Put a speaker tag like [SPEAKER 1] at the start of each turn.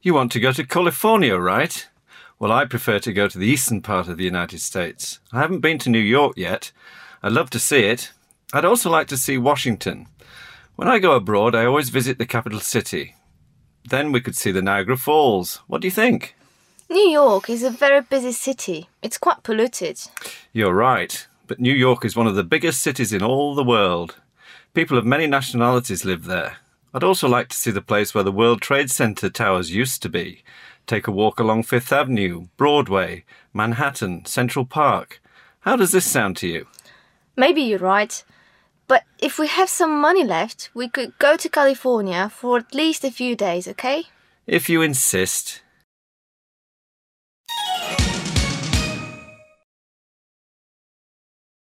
[SPEAKER 1] You want to go to California, right? Well, I prefer to go to the eastern part of the United States. I haven't been to New York yet. I'd love to see it. I'd also like to see Washington. When I go abroad, I always visit the capital city. Then we could see the Niagara Falls. What do you think?
[SPEAKER 2] New York is a very busy city. It's quite polluted.
[SPEAKER 1] You're right, but New York is one of the biggest cities in all the world. People of many nationalities live there. I'd also like to see the place where the World Trade Center towers used to be. Take a walk along Fifth Avenue, Broadway, Manhattan, Central Park. How does this sound to you?
[SPEAKER 2] Maybe you're right. But if we have some money left, we could go to California for at least a few days, okay?
[SPEAKER 1] If you insist.